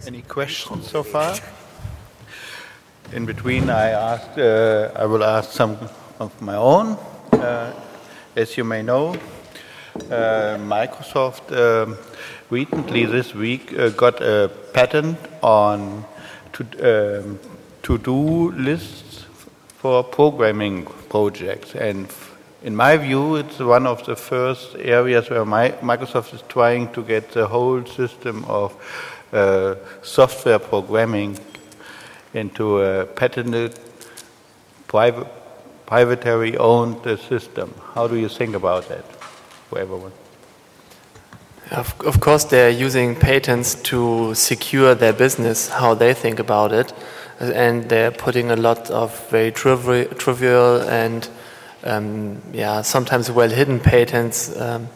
Any questions so far? In between, I will ask some of my own. As you may know, Microsoft recently this week got a patent on to-do lists for programming projects, and in my view, it's one of the first areas where Microsoft is trying to get the whole system of software programming into a patented, privately owned system. How do you think about that for everyone? Of course, they're using patents to secure their business, how they think about it, and they're putting a lot of very trivial and sometimes well-hidden patents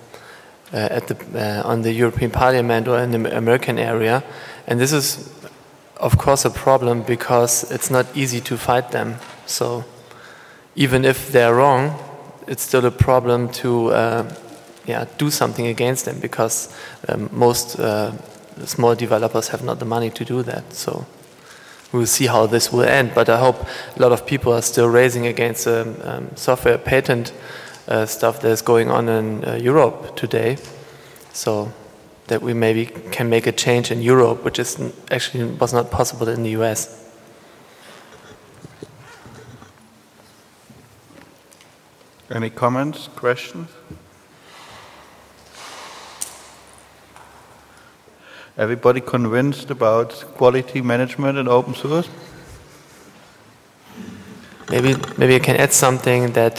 on the European Parliament or in the American area, and this is, of course, a problem because it's not easy to fight them. So, even if they're wrong, it's still a problem to do something against them because most small developers have not the money to do that. So, we'll see how this will end. But I hope a lot of people are still raising against software patent stuff that's going on in Europe today, so that we maybe can make a change in Europe, which is actually was not possible in the US. Any comments, questions? Everybody convinced about quality management and open source? Maybe I can add something that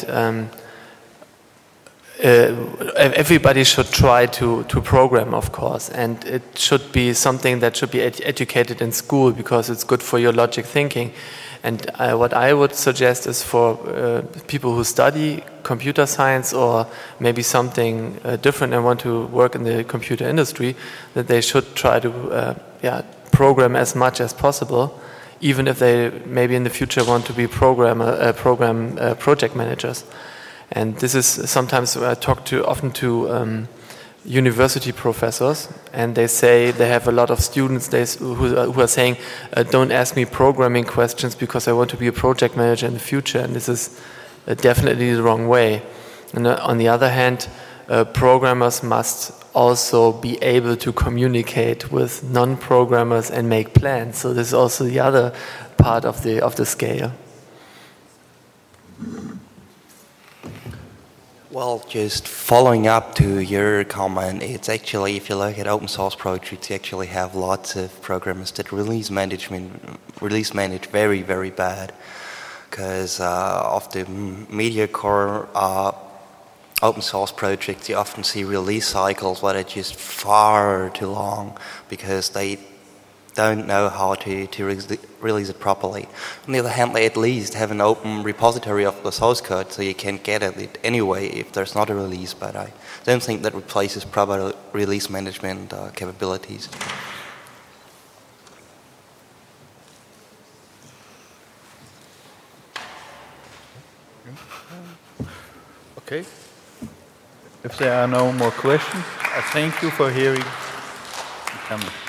everybody should try to program, of course, and it should be something that should be educated in school because it's good for your logic thinking. And what I would suggest is for people who study computer science or maybe something different and want to work in the computer industry, that they should try to program as much as possible, even if they maybe in the future want to be project managers. And this is sometimes I talk often to university professors, and they say they have a lot of students who are saying, don't ask me programming questions because I want to be a project manager in the future, and this is definitely the wrong way. And on the other hand, programmers must also be able to communicate with non-programmers and make plans. So this is also the other part of the scale. Well, just following up to your comment, it's actually, if you look at open source projects, you actually have lots of programmers that release manage very, very bad. Because of the mediocre open source projects, you often see release cycles where they're just far too long because they don't know how to release it properly. On the other hand, they at least have an open repository of the source code so you can get at it anyway if there's not a release, but I don't think that replaces proper release management capabilities. Okay. If there are no more questions, I thank you for hearing.